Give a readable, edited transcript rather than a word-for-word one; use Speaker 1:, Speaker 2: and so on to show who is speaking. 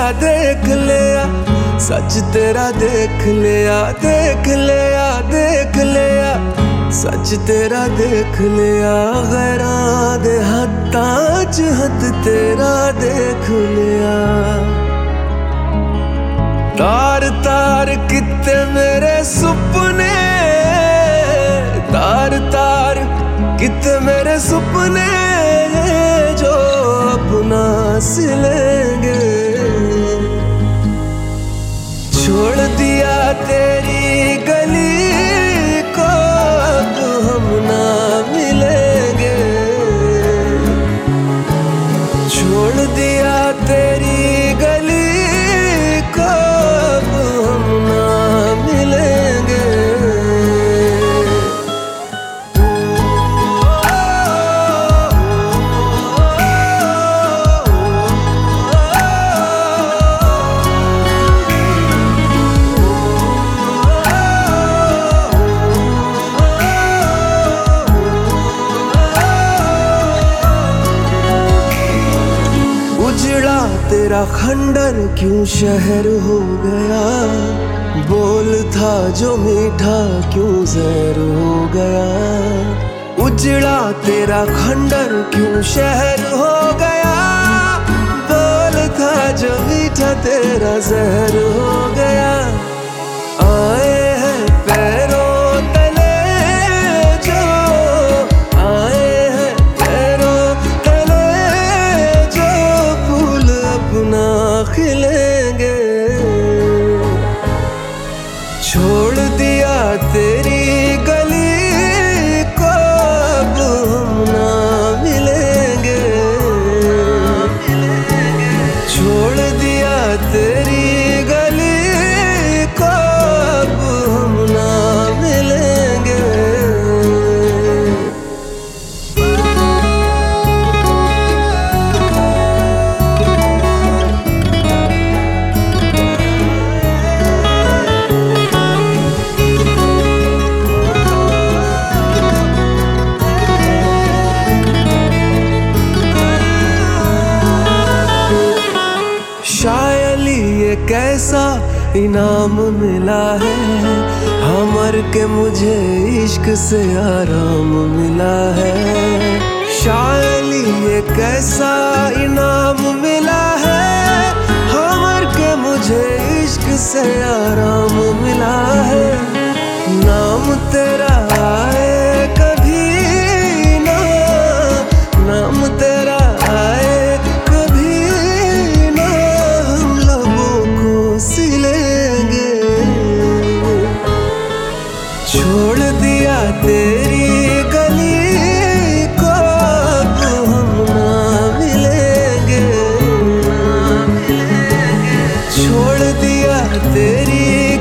Speaker 1: देख लिया, सच तेरा देख लिया, देख लिया, देख लिया, सच तेरा देख लिया। गैरां दे हत्थां च हत्थ तेरा देख लिया। तार तार किते मेरे सुपने, तार तार किते मेरे सुपने, जो अपना सिलेंगे। छोड़ दिया तेरी गली को, अब हम ना मिलेंगे। छोड़ दिया तेरी गली को, अब हम ना मिलेंगे। उजड़ा तेरा खंडर क्यों शहर हो गया, बोल था जो मीठा क्यों जहर हो गया। उजड़ा तेरा खंडर क्यों शहर हो गया, बोल था जो मीठा तेरा जहर हो गया। आए हैं पैरों तले जो, आए हैं पैरों तले जो, फूल अपना खिलेंगे। छोड़ दिया तेरी गली को, अब हम ना मिलेंगे। छोड़ दिया तेरी गली को, अब हम ना मिलेंगे। शायली ये कैसा इनाम मिला है, हमर के मुझे इश्क से आराम मिला है। शायली ये कैसा इनाम मिला है, हमर के मुझे इश्क से आराम मिला है। नाम तेरा आए कभी ना, नाम तेरा आए छोड़ दिया तेरी गली को, अब हम ना मिलेंगे। छोड़ दिया तेरी